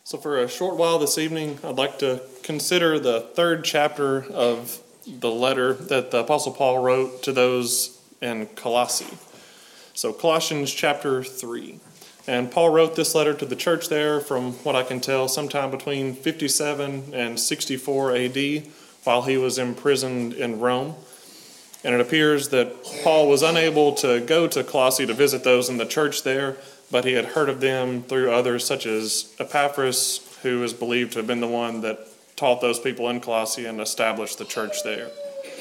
So for a short while this evening, I'd like to consider the third chapter of the letter that the Apostle Paul wrote to those in Colossae. So Colossians chapter 3. And Paul wrote this letter to the church there from what I can tell sometime between 57 and 64 AD while he was imprisoned in Rome. And it appears that Paul was unable to go to Colossae to visit those in the church there, but he had heard of them through others such as Epaphras, who is believed to have been the one that taught those people in Colossae and established the church there.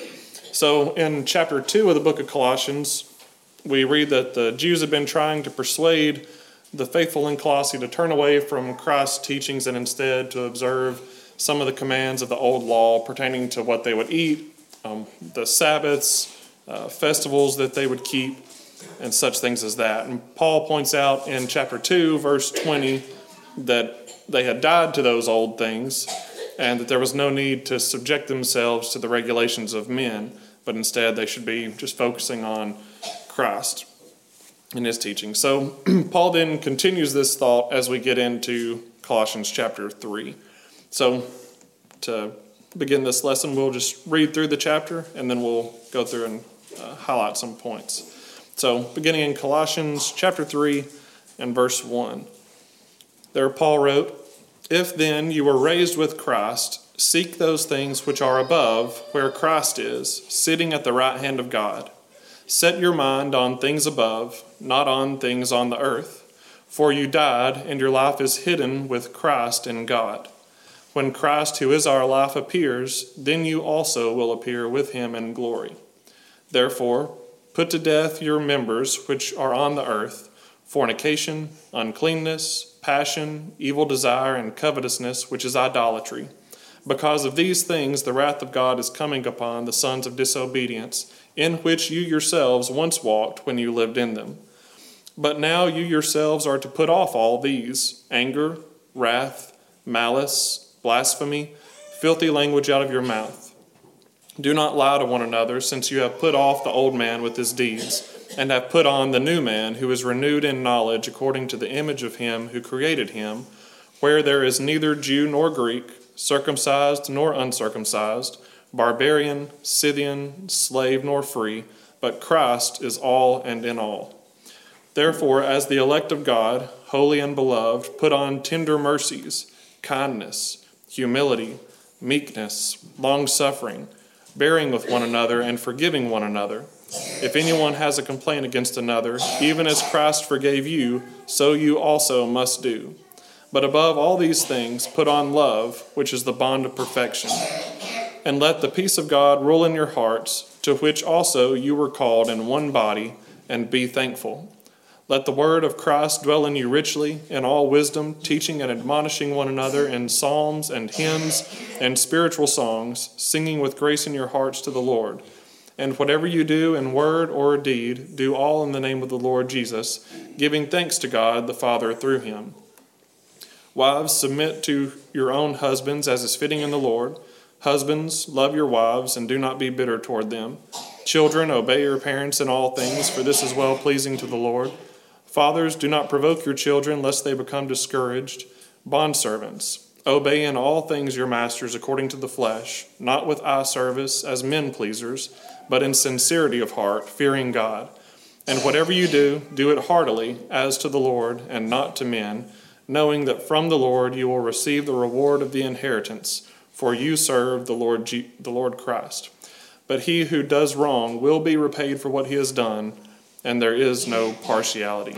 So in chapter 2 of the book of Colossians, we read that the Jews had been trying to persuade the faithful in Colossae to turn away from Christ's teachings and instead to observe some of the commands of the old law pertaining to what they would eat, the Sabbaths, festivals that they would keep, and such things as that. And Paul points out in chapter 2, verse 20, that they had died to those old things and that there was no need to subject themselves to the regulations of men, but instead they should be just focusing on Christ in his teaching. So Paul then continues this thought as we get into Colossians chapter 3. So to begin this lesson, we'll just read through the chapter and then we'll go through and highlight some points. So beginning in Colossians chapter 3 and verse 1. There Paul wrote, "If then you were raised with Christ, seek those things which are above, where Christ is, sitting at the right hand of God. Set your mind on things above, not on things on the earth. For you died, and your life is hidden with Christ in God. When Christ, who is our life, appears, then you also will appear with him in glory. Therefore, put to death your members which are on the earth, fornication, uncleanness, passion, evil desire, and covetousness, which is idolatry. Because of these things the wrath of God is coming upon the sons of disobedience, in which you yourselves once walked when you lived in them. But now you yourselves are to put off all these: anger, wrath, malice, blasphemy, filthy language out of your mouth. Do not lie to one another, since you have put off the old man with his deeds, and have put on the new man, who is renewed in knowledge according to the image of him who created him, where there is neither Jew nor Greek, circumcised nor uncircumcised, barbarian, Scythian, slave nor free, but Christ is all and in all. Therefore, as the elect of God, holy and beloved, put on tender mercies, kindness, humility, meekness, long-suffering, bearing with one another and forgiving one another. If anyone has a complaint against another, even as Christ forgave you, so you also must do. But above all these things, put on love, which is the bond of perfection. And let the peace of God rule in your hearts, to which also you were called in one body, and be thankful. Let the word of Christ dwell in you richly, in all wisdom, teaching and admonishing one another in psalms and hymns and spiritual songs, singing with grace in your hearts to the Lord. And whatever you do in word or deed, do all in the name of the Lord Jesus, giving thanks to God the Father through him. Wives, submit to your own husbands as is fitting in the Lord. Husbands, love your wives and do not be bitter toward them. Children, obey your parents in all things, for this is well-pleasing to the Lord. Fathers, do not provoke your children, lest they become discouraged. Bondservants, obey in all things your masters according to the flesh, not with eye service as men pleasers, but in sincerity of heart, fearing God. And whatever you do, do it heartily, as to the Lord, and not to men, knowing that from the Lord you will receive the reward of the inheritance, for you serve the Lord Christ. But he who does wrong will be repaid for what he has done, and there is no partiality."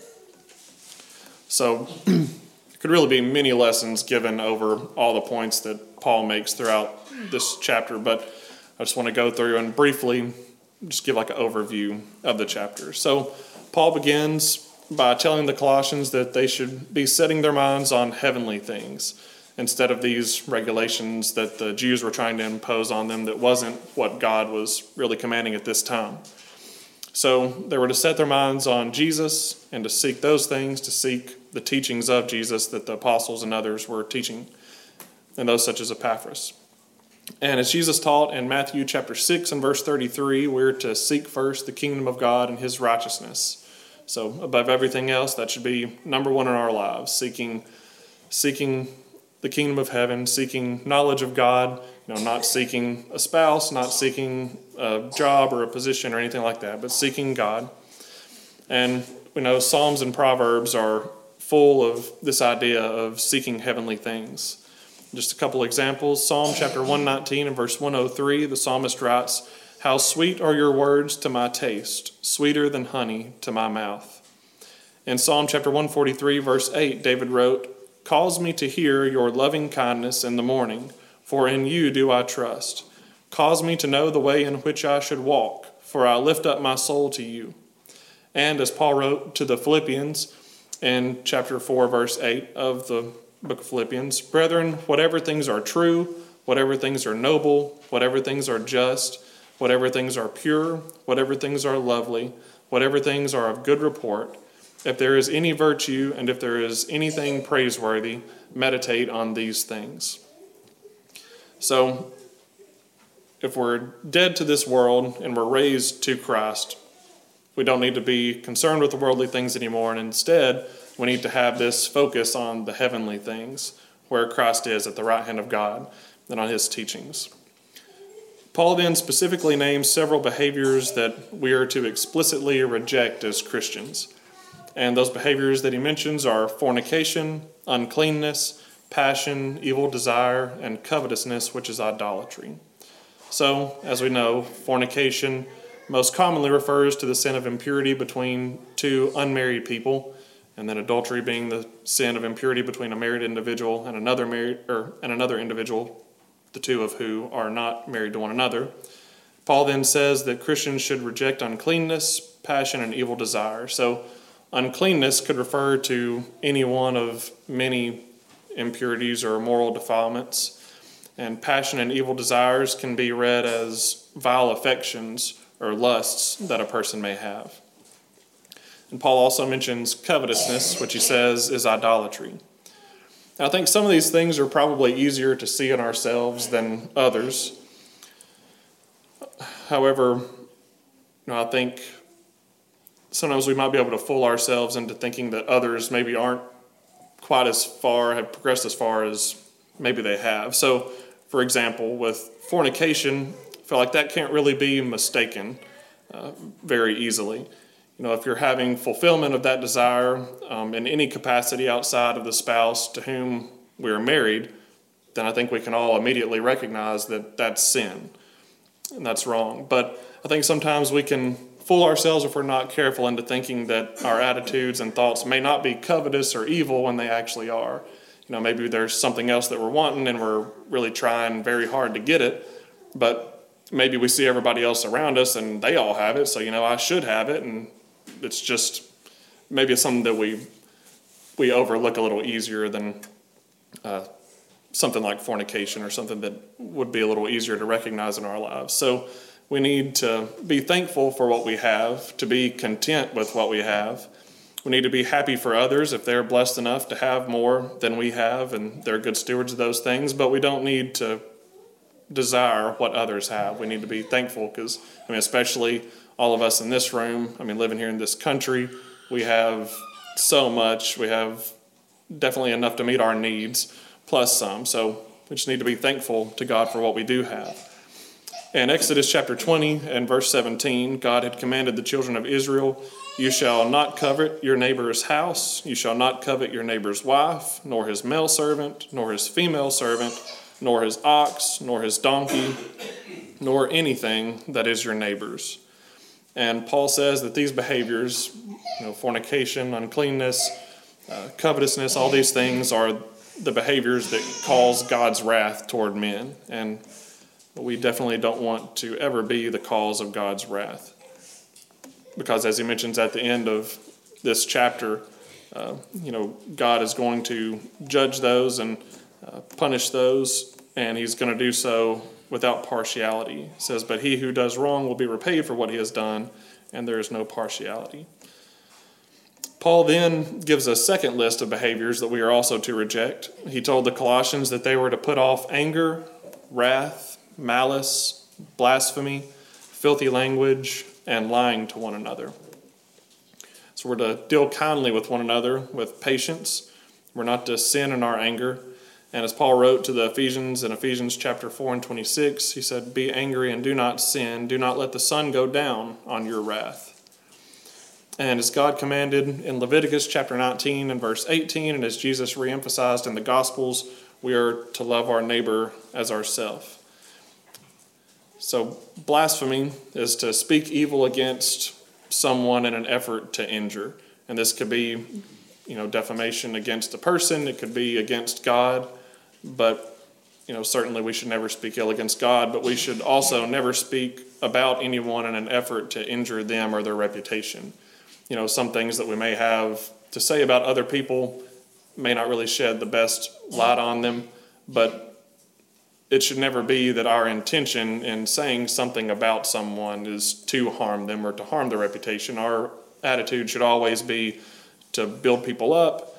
So, there could really be many lessons given over all the points that Paul makes throughout this chapter, but I just want to go through and briefly just give like an overview of the chapter. So, Paul begins by telling the Colossians that they should be setting their minds on heavenly things instead of these regulations that the Jews were trying to impose on them that wasn't what God was really commanding at this time. So they were to set their minds on Jesus and to seek those things, to seek the teachings of Jesus that the apostles and others were teaching, and those such as Epaphras. And as Jesus taught in Matthew chapter 6 and verse 33, we're to seek first the kingdom of God and his righteousness. So above everything else, that should be number one in our lives, seeking seeking the kingdom of heaven, seeking knowledge of God, not seeking a spouse, not seeking a job or a position or anything like that, but seeking God. And we know Psalms and Proverbs are full of this idea of seeking heavenly things. Just a couple examples. Psalm chapter 119 and verse 103, the psalmist writes, "How sweet are your words to my taste, sweeter than honey to my mouth." In Psalm chapter 143, verse 8, David wrote, "Cause me to hear your loving kindness in the morning, for in you do I trust. Cause me to know the way in which I should walk, for I lift up my soul to you." And as Paul wrote to the Philippians in chapter 4, verse 8 of the book of Philippians, "Brethren, whatever things are true, whatever things are noble, whatever things are just, whatever things are pure, whatever things are lovely, whatever things are of good report, if there is any virtue and if there is anything praiseworthy, meditate on these things." So, if we're dead to this world and we're raised to Christ, we don't need to be concerned with the worldly things anymore, and instead, we need to have this focus on the heavenly things, where Christ is at the right hand of God, and on his teachings. Paul then specifically names several behaviors that we are to explicitly reject as Christians. And those behaviors that he mentions are fornication, uncleanness, passion, evil desire, and covetousness, which is idolatry. So, as we know, fornication most commonly refers to the sin of impurity between two unmarried people, and then adultery being the sin of impurity between a married individual and another individual, the two of who are not married to one another. Paul then says that Christians should reject uncleanness, passion, and evil desire. So, uncleanness could refer to any one of many impurities or moral defilements, and passion and evil desires can be read as vile affections or lusts that a person may have. And Paul also mentions covetousness, which he says is idolatry. Now, I think some of these things are probably easier to see in ourselves than others. However, I think sometimes we might be able to fool ourselves into thinking that others maybe aren't quite as far, have progressed as far as maybe they have. So, for example, with fornication, I feel like that can't really be mistaken very easily. If you're having fulfillment of that desire in any capacity outside of the spouse to whom we are married, then I think we can all immediately recognize that that's sin and that's wrong. But I think sometimes we can fool ourselves if we're not careful into thinking that our attitudes and thoughts may not be covetous or evil when they actually are. Maybe there's something else that we're wanting and we're really trying very hard to get it, but maybe we see everybody else around us and they all have it, so I should have it, and it's just maybe it's something that we overlook a little easier than something like fornication or something that would be a little easier to recognize in our lives. So we need to be thankful for what we have, to be content with what we have. We need to be happy for others if they're blessed enough to have more than we have and they're good stewards of those things, but we don't need to desire what others have. We need to be thankful because, especially all of us in this room, living here in this country, we have so much. We have definitely enough to meet our needs, plus some. So we just need to be thankful to God for what we do have. In Exodus chapter 20 and verse 17, God had commanded the children of Israel, "You shall not covet your neighbor's house. You shall not covet your neighbor's wife, nor his male servant, nor his female servant, nor his ox, nor his donkey, nor anything that is your neighbor's." And Paul says that these behaviors, fornication, uncleanness, covetousness, all these things are the behaviors that cause God's wrath toward men. And we definitely don't want to ever be the cause of God's wrath. Because as he mentions at the end of this chapter, God is going to judge those and punish those, and he's going to do so without partiality. It says, "But he who does wrong will be repaid for what he has done, and there is no partiality." Paul then gives a second list of behaviors that we are also to reject. He told the Colossians that they were to put off anger, wrath, malice, blasphemy, filthy language, and lying to one another. So we're to deal kindly with one another with patience. We're not to sin in our anger. And as Paul wrote to the Ephesians in Ephesians chapter 4 and 26, he said, "Be angry and do not sin. Do not let the sun go down on your wrath." And as God commanded in Leviticus chapter 19 and verse 18, and as Jesus reemphasized in the Gospels, we are to love our neighbor as ourselves. So blasphemy is to speak evil against someone in an effort to injure. And this could be, defamation against a person. It could be against God. But, certainly we should never speak ill against God. But we should also never speak about anyone in an effort to injure them or their reputation. Some things that we may have to say about other people may not really shed the best light on them, but it should never be that our intention in saying something about someone is to harm them or to harm their reputation. Our attitude should always be to build people up,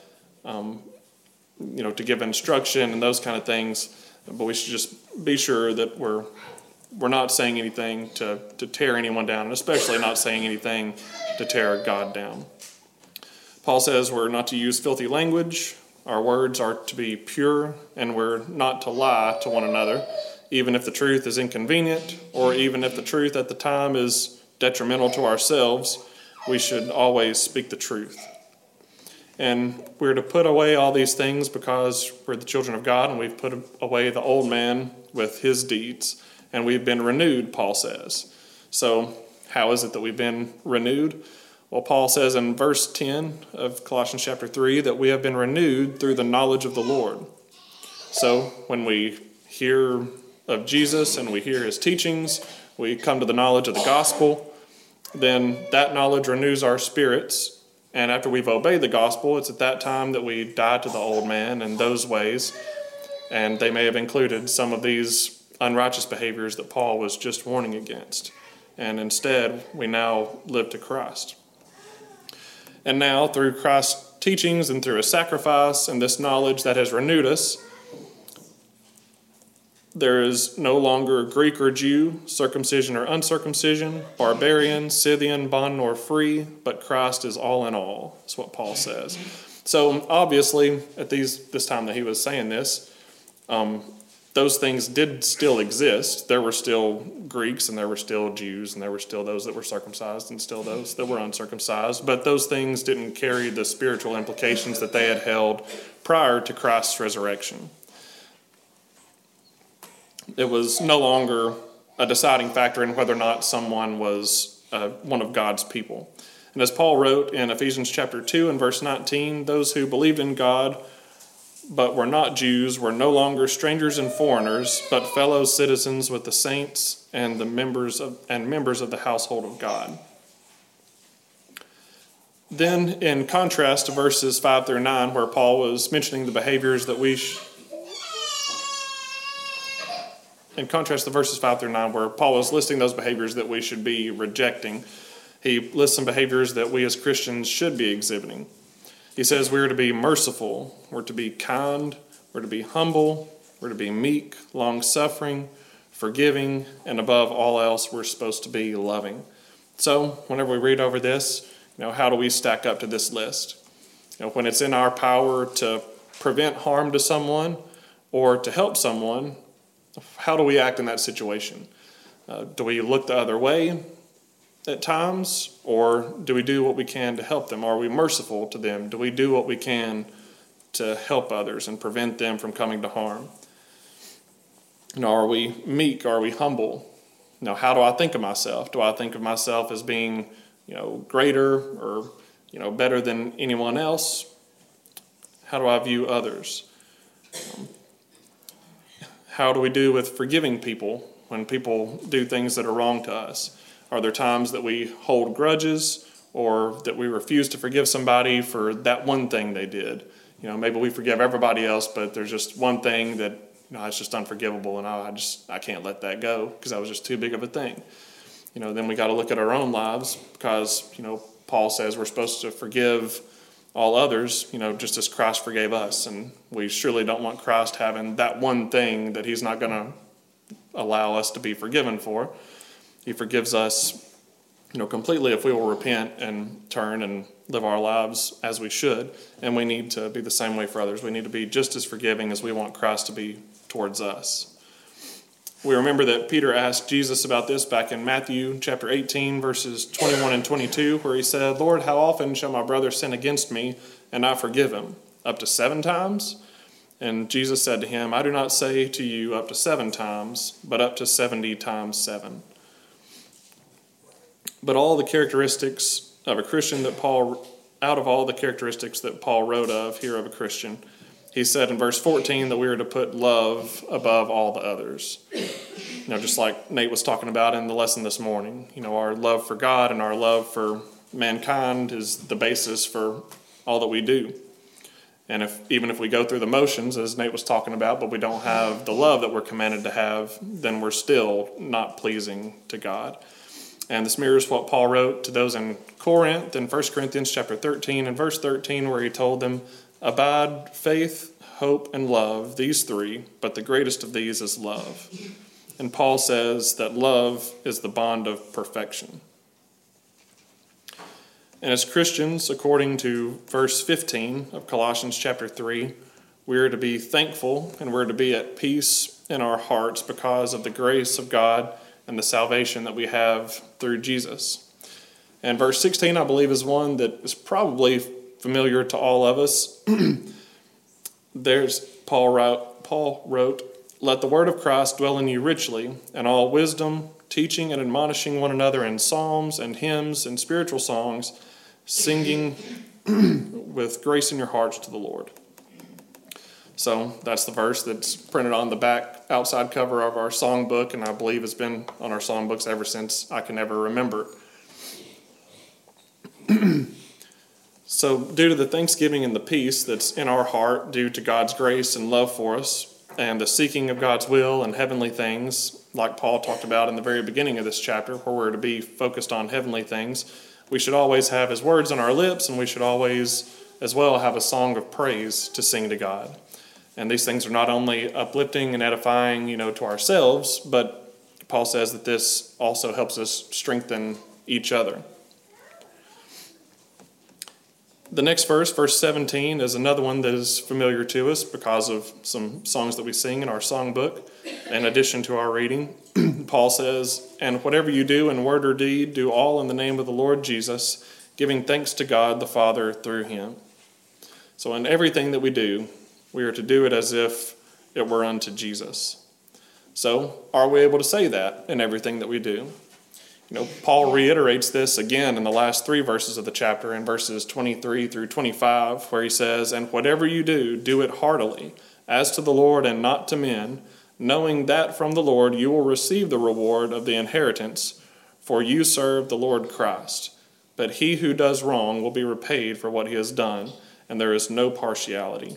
to give instruction and those kind of things, but we should just be sure that we're not saying anything to tear anyone down, and especially not saying anything to tear God down. Paul says we're not to use filthy language. Our words are to be pure, and we're not to lie to one another, even if the truth is inconvenient, or even if the truth at the time is detrimental to ourselves. We should always speak the truth. And we're to put away all these things because we're the children of God, and we've put away the old man with his deeds. And we've been renewed, Paul says. So how is it that we've been renewed? Well, Paul says in verse 10 of Colossians chapter 3 that we have been renewed through the knowledge of the Lord. So when we hear of Jesus and we hear his teachings, we come to the knowledge of the gospel, then that knowledge renews our spirits. And after we've obeyed the gospel, it's at that time that we die to the old man in those ways. And they may have included some of these unrighteous behaviors that Paul was just warning against. And instead, we now live to Christ. And now, through Christ's teachings and through his sacrifice and this knowledge that has renewed us, there is no longer Greek or Jew, circumcision or uncircumcision, barbarian, Scythian, bond or free, but Christ is all in all. That's what Paul says. So obviously, at this time that he was saying this, those things did still exist. There were still Greeks, and there were still Jews, and there were still those that were circumcised, and still those that were uncircumcised. But those things didn't carry the spiritual implications that they had held prior to Christ's resurrection. It was no longer a deciding factor in whether or not someone was one of God's people. And as Paul wrote in Ephesians chapter 2 and verse 19, those who believed in God but were not Jews were no longer strangers and foreigners, but fellow citizens with the saints and the members of the household of God. Then, in contrast to verses 5 through 9, where Paul was mentioning the behaviors that in contrast to verses 5 through 9, where Paul was listing those behaviors that we should be rejecting, he lists some behaviors that we as Christians should be exhibiting. He says we're to be merciful, we're to be kind, we're to be humble, we're to be meek, long-suffering, forgiving, and above all else, we're supposed to be loving. So whenever we read over this, how do we stack up to this list? When it's in our power to prevent harm to someone or to help someone, how do we act in that situation? Do we look the other way at times, or do we do what we can to help them? Are we merciful to them? Do we do what we can to help others and prevent them from coming to harm? Are we meek? Are we humble? How do I think of myself? Do I think of myself as being, greater or, better than anyone else? How do I view others? How do we do with forgiving people when people do things that are wrong to us? Are there times that we hold grudges or that we refuse to forgive somebody for that one thing they did? Maybe we forgive everybody else, but there's just one thing that, it's just unforgivable, and I can't let that go because that was just too big of a thing. Then we got to look at our own lives because, Paul says we're supposed to forgive all others, just as Christ forgave us. And we surely don't want Christ having that one thing that he's not going to allow us to be forgiven for. He forgives us, completely if we will repent and turn and live our lives as we should, and we need to be the same way for others. We need to be just as forgiving as we want Christ to be towards us. We remember that Peter asked Jesus about this back in Matthew chapter 18, verses 21 and 22, where he said, "Lord, how often shall my brother sin against me, and I forgive him? Up to 7 times?" And Jesus said to him, "I do not say to you up to 7 times, but up to 70 times 7. But all the characteristics of a Christian out of all the characteristics that Paul wrote of here of a Christian, he said in verse 14 that we are to put love above all the others. Just like Nate was talking about in the lesson this morning, our love for God and our love for mankind is the basis for all that we do. And even if we go through the motions, as Nate was talking about, but we don't have the love that we're commanded to have, then we're still not pleasing to God. And this mirrors what Paul wrote to those in Corinth in 1 Corinthians chapter 13 and verse 13, where he told them, "Abide faith, hope, and love, these 3, but the greatest of these is love." And Paul says that love is the bond of perfection. And as Christians, according to verse 15 of Colossians chapter 3, we are to be thankful and we're to be at peace in our hearts because of the grace of God and the salvation that we have through Jesus. And verse 16, I believe, is one that is probably familiar to all of us. Paul wrote, "Let the word of Christ dwell in you richly, in all wisdom, teaching and admonishing one another in psalms and hymns and spiritual songs, singing with grace in your hearts to the Lord." So that's the verse that's printed on the back outside cover of our songbook, and I believe has been on our songbooks ever since I can ever remember. So due to the thanksgiving and the peace that's in our heart due to God's grace and love for us, and the seeking of God's will and heavenly things, like Paul talked about in the very beginning of this chapter, where we're to be focused on heavenly things, we should always have his words on our lips, and we should always as well have a song of praise to sing to God. And these things are not only uplifting and edifying, to ourselves, but Paul says that this also helps us strengthen each other. The next verse, verse 17, is another one that is familiar to us because of some songs that we sing in our songbook. In addition to our reading, Paul says, "And whatever you do in word or deed, do all in the name of the Lord Jesus, giving thanks to God the Father through him." So in everything that we do, we are to do it as if it were unto Jesus. So are we able to say that in everything that we do? Paul reiterates this again in the last 3 verses of the chapter, in verses 23 through 25, where he says, "And whatever you do, do it heartily, as to the Lord and not to men, knowing that from the Lord you will receive the reward of the inheritance, for you serve the Lord Christ. But he who does wrong will be repaid for what he has done, and there is no partiality."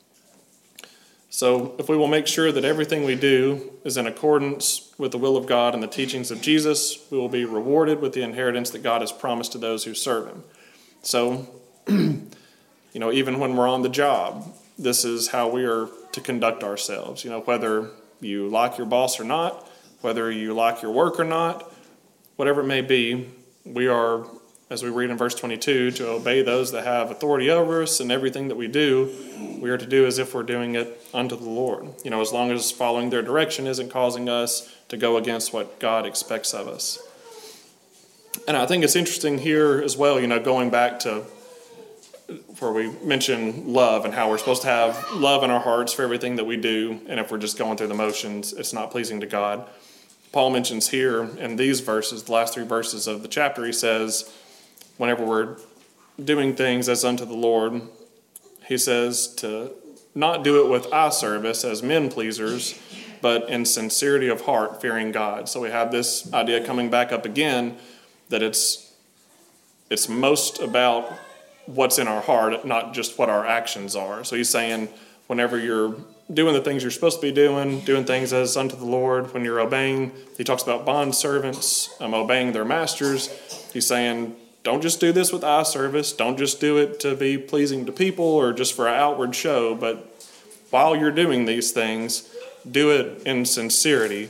So if we will make sure that everything we do is in accordance with the will of God and the teachings of Jesus, we will be rewarded with the inheritance that God has promised to those who serve him. So, even when we're on the job, this is how we are to conduct ourselves. Whether you like your boss or not, whether you like your work or not, whatever it may be, we are, as we read in verse 22, to obey those that have authority over us, and everything that we do, we are to do as if we're doing it unto the Lord. As long as following their direction isn't causing us to go against what God expects of us. And I think it's interesting here as well, going back to where we mention love and how we're supposed to have love in our hearts for everything that we do, and if we're just going through the motions, it's not pleasing to God. Paul mentions here in these verses, the last 3 verses of the chapter, he says, whenever we're doing things as unto the Lord, he says to not do it with eye service as men pleasers, but in sincerity of heart, fearing God. So we have this idea coming back up again, that it's most about what's in our heart, not just what our actions are. So he's saying whenever you're doing the things you're supposed to be doing things as unto the Lord, when you're obeying, he talks about bond servants, obeying their masters. He's saying, don't just do this with eye service. Don't just do it to be pleasing to people or just for an outward show. But while you're doing these things, do it in sincerity,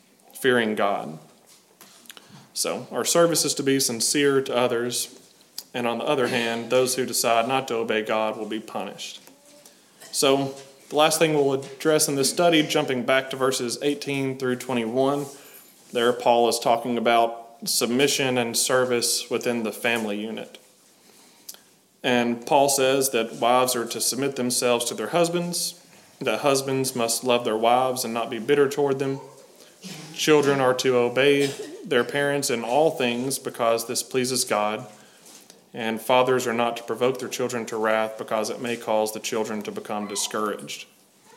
fearing God. So our service is to be sincere to others. and on the other hand, those who decide not to obey God will be punished. So the last thing we'll address in this study, jumping back to verses 18 through 21, there Paul is talking about submission and service within the family unit. And Paul says that wives are to submit themselves to their husbands, that husbands must love their wives and not be bitter toward them. Children are to obey their parents in all things because this pleases God. And fathers are not to provoke their children to wrath because it may cause the children to become discouraged.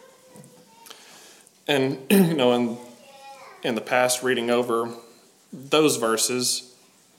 And, in the past, reading over those verses,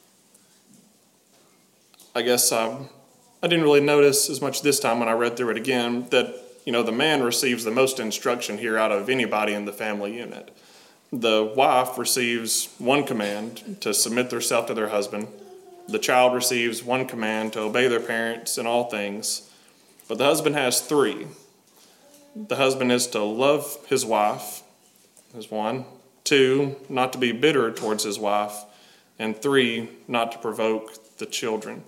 I guess I didn't really notice as much this time when I read through it again that, the man receives the most instruction here out of anybody in the family unit. The wife receives one command to submit herself to their husband. The child receives one command to obey their parents in all things. But the husband has three. The husband is to love his wife, is one. 2, not to be bitter towards his wife. And 3, not to provoke the children.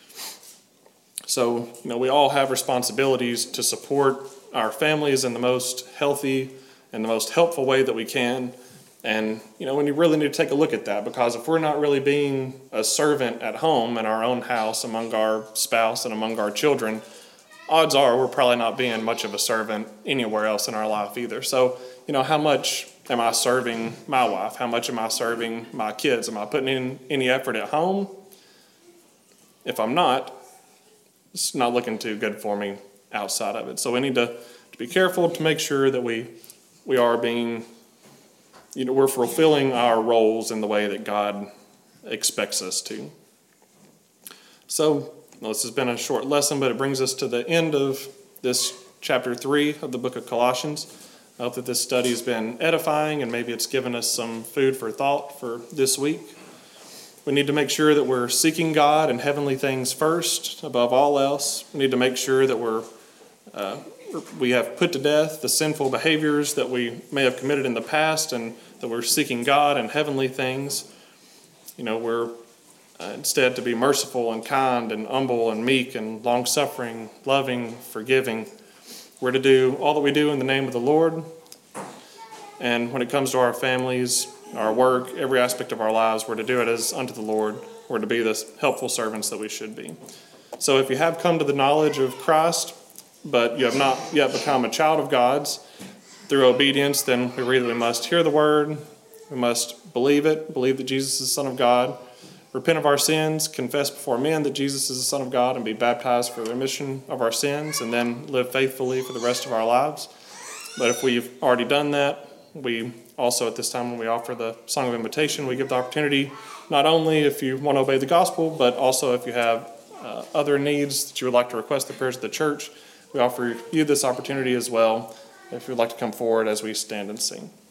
So, we all have responsibilities to support our families in the most healthy and the most helpful way that we can. And, when you really need to take a look at that, because if we're not really being a servant at home in our own house among our spouse and among our children, odds are we're probably not being much of a servant anywhere else in our life either. So, how much am I serving my wife? How much am I serving my kids? Am I putting in any effort at home? If I'm not, it's not looking too good for me outside of it. So we need to be careful to make sure that we are being, we're fulfilling our roles in the way that God expects us to. So this has been a short lesson, but it brings us to the end of this chapter 3 of the book of Colossians. I hope that this study has been edifying and maybe it's given us some food for thought for this week. We need to make sure that we're seeking God and heavenly things first, above all else. We need to make sure that we have put to death the sinful behaviors that we may have committed in the past and that we're seeking God and heavenly things. We're instead to be merciful and kind and humble and meek and long-suffering, loving, forgiving. We're to do all that we do in the name of the Lord. And when it comes to our families, our work, every aspect of our lives, we're to do it as unto the Lord. We're to be the helpful servants that we should be. So if you have come to the knowledge of Christ, but you have not yet become a child of God's through obedience, then we read that we must hear the word, we must believe it, believe that Jesus is the Son of God, repent of our sins, confess before men that Jesus is the Son of God, and be baptized for the remission of our sins, and then live faithfully for the rest of our lives. But if we've already done that, we also at this time when we offer the song of invitation, we give the opportunity not only if you want to obey the gospel, but also if you have other needs that you would like to request the prayers of the church, we offer you this opportunity as well if you'd like to come forward as we stand and sing.